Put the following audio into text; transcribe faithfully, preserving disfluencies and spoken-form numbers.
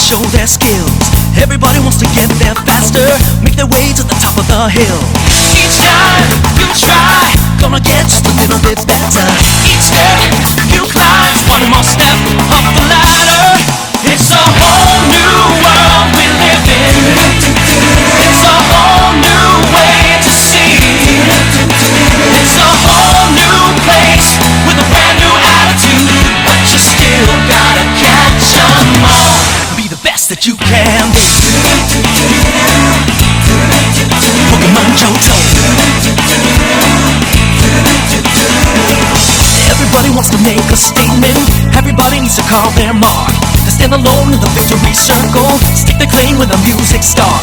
show their skills. Everybody wants to get there faster, make their way to the top of the hill. Each time you try, gonna get just a little bit better. Each step you climb, one more step up the ladder. It's a whole new world we live in. It's a whole new way to see. It's a whole new place with a brand new attitude, but you still gotta catch 'em all. Be the best that you can be. Pokemon Johto. Everybody wants to make a statement. Everybody needs to carve their mark. To stand alone in the victory circle, stake their claim when the music starts.